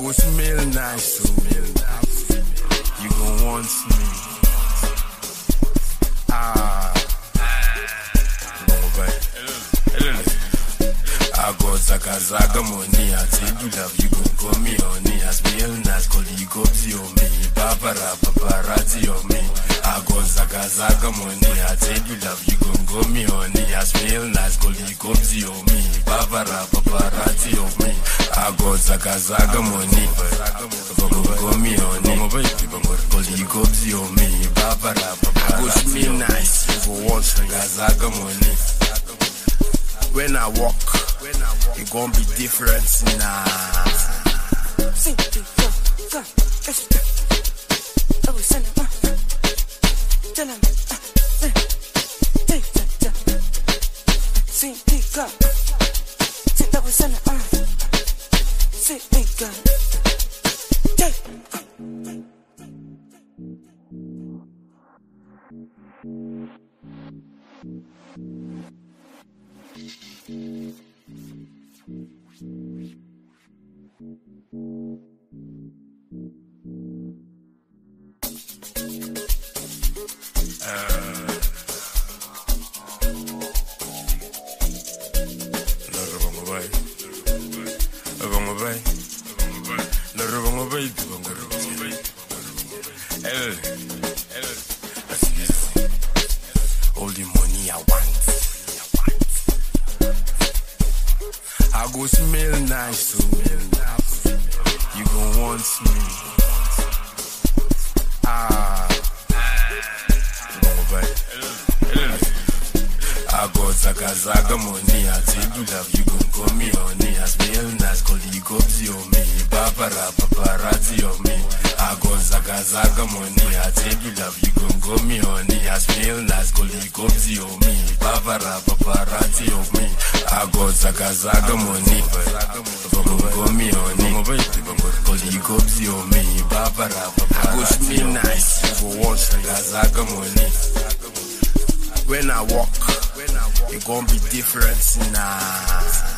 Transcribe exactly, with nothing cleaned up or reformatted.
go smell nice, so you gon' want me. Ah, bon bye. I got Zaka Zaka money, I tell you love, you gon' call me honey. I smell nice, call you go on me. Papara, paparazzi on me. I got Zaka Zaka money, I tell you love, you gon' call me honey. I smell nice, call you go on me. Papara, paparazzi on me. I got Zaka Zaka money, but call me honey. Call you go on me. Papara, paparazzi me nice, you go want Zaka Zaka money. When I walk, it gon' be different now. Sing to go, go, let's go. Oh, send it, uh, tell him, uh, hey, hey, sing to go, sing that was send it, uh, sing to go, hey. All the money I want, I go smell nice, so you gon' want me. Ah, bon bye. I got Zaka Zaka money, I tell you love, you gon' call me honey. I smell nice, call you go on me. Papara, paparazzi on me. I got Zaka Zaka money, I tell you love, you gon' call me honey. I smell nice, call you go on me. Papara, paparazzi on me. I got Zaka Zaka money, but call me honey. Call you go on me. Papara, paparazzi me nice, you go want Zaka Zaka money. When I walk, it gon' be different now.